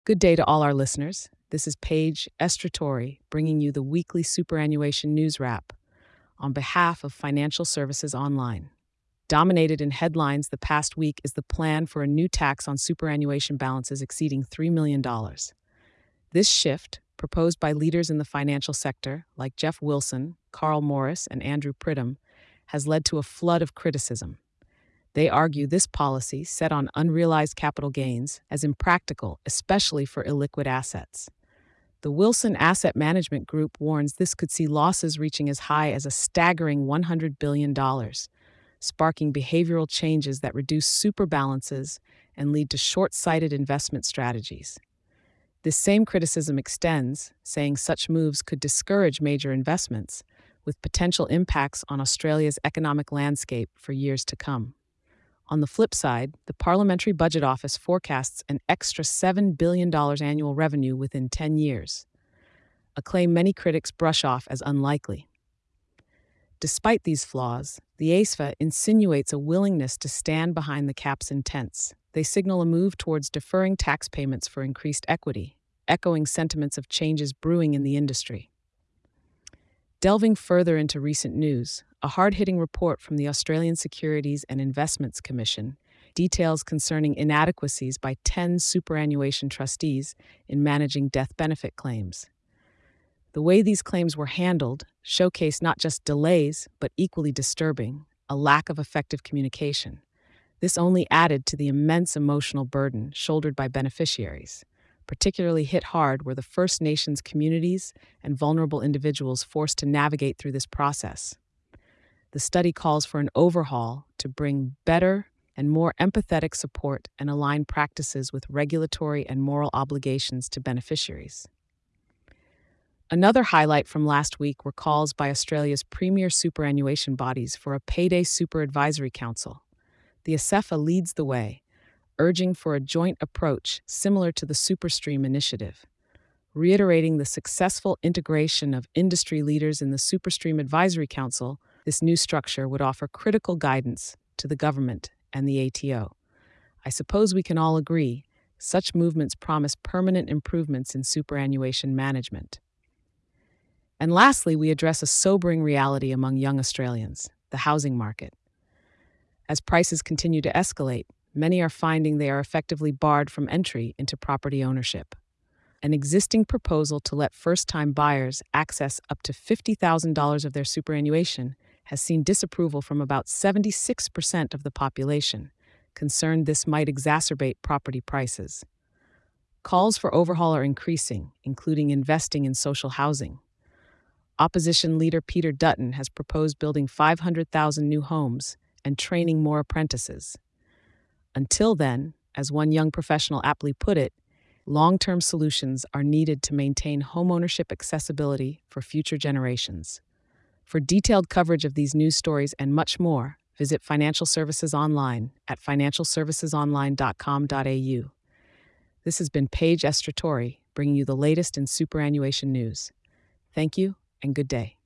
Good day to all our listeners. This is Paige Estratori bringing you the weekly superannuation news wrap on behalf of Financial Services Online. Dominated in headlines the past week is the plan for a new tax on superannuation balances exceeding $3 million. This shift, proposed by leaders in the financial sector like Jeff Wilson, Carl Morris, and Andrew Pridham, has led to a flood of criticism. They argue this policy, set on unrealized capital gains, as impractical, especially for illiquid assets. The Wilson Asset Management Group warns this could see losses reaching as high as a staggering $100 billion, sparking behavioral changes that reduce super balances and lead to short-sighted investment strategies. This same criticism extends, saying such moves could discourage major investments, with potential impacts on Australia's economic landscape for years to come. On the flip side, the Parliamentary Budget Office forecasts an extra $7 billion annual revenue within 10 years, a claim many critics brush off as unlikely. Despite these flaws, the ASFA insinuates a willingness to stand behind the cap's intents. They signal a move towards deferring tax payments for increased equity, echoing sentiments of changes brewing in the industry. Delving further into recent news, a hard-hitting report from the Australian Securities and Investments Commission details concerning inadequacies by 10 superannuation trustees in managing death benefit claims. The way these claims were handled showcased not just delays, but equally disturbing, a lack of effective communication. This only added to the immense emotional burden shouldered by beneficiaries. Particularly hit hard were the First Nations communities and vulnerable individuals forced to navigate through this process. The study calls for an overhaul to bring better and more empathetic support and align practices with regulatory and moral obligations to beneficiaries. Another highlight from last week were calls by Australia's premier superannuation bodies for a payday super advisory council. The ASEFA leads the way, urging for a joint approach similar to the SuperStream initiative. Reiterating the successful integration of industry leaders in the SuperStream Advisory Council, this new structure would offer critical guidance to the government and the ATO. I suppose we can all agree, such movements promise permanent improvements in superannuation management. And lastly, we address a sobering reality among young Australians, the housing market. As prices continue to escalate, many are finding they are effectively barred from entry into property ownership. An existing proposal to let first-time buyers access up to $50,000 of their superannuation has seen disapproval from about 76% of the population, concerned this might exacerbate property prices. Calls for overhaul are increasing, including investing in social housing. Opposition leader Peter Dutton has proposed building 500,000 new homes and training more apprentices. Until then, as one young professional aptly put it, long-term solutions are needed to maintain homeownership accessibility for future generations. For detailed coverage of these news stories and much more, visit Financial Services Online at financialservicesonline.com.au. This has been Paige Estratori, bringing you the latest in superannuation news. Thank you and good day.